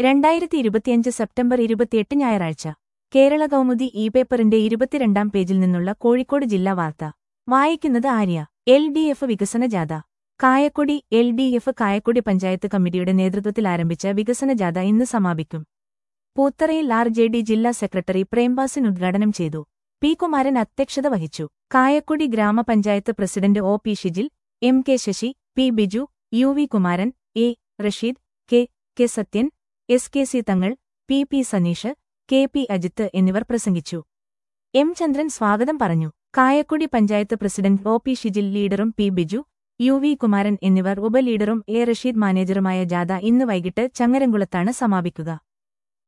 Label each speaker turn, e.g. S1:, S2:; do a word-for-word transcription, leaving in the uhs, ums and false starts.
S1: രണ്ടായിരത്തി ഇരുപത്തിയഞ്ച് സെപ്റ്റംബർ ഇരുപത്തിയെട്ട് ഞായറാഴ്ച കേരള കൗമുദി ഇ പേപ്പറിന്റെ ഇരുപത്തിരണ്ടാം പേജിൽ നിന്നുള്ള കോഴിക്കോട് ജില്ലാ വാർത്ത വായിക്കുന്നത് ആര്യ. എൽ ഡി എഫ് വികസന ജാഥ Kayakkodi. L D F Kayakkodi panchayat കമ്മിറ്റിയുടെ നേതൃത്വത്തിൽ ആരംഭിച്ച വികസന ജാഥ ഇന്ന് സമാപിക്കും. പൂത്തറയിൽ ആർ ജെ ഡി ജില്ലാ സെക്രട്ടറി പ്രേംബാസിൻ ഉദ്ഘാടനം ചെയ്തു. പി കുമാരൻ അധ്യക്ഷത വഹിച്ചു. Kayakkodi grama panchayat president O P Shijil, M K Sasi, P Biju, U V Kumaran, A Rasheed, K K Sathyan, S K C Thangal, P P Saneesh, K P Ajith എന്നിവർ പ്രസംഗിച്ചു. എം ചന്ദ്രൻ സ്വാഗതം പറഞ്ഞു. Kayakkodi panchayat president O P Shijil ലീഡറും P Biju, U V Kumaran എന്നിവർ ഉപലീഡറും എ റഷീദ് മാനേജറുമായ ജാഥ ഇന്ന് വൈകിട്ട് ചങ്ങരംകുളത്താണ് സമാപിക്കുക.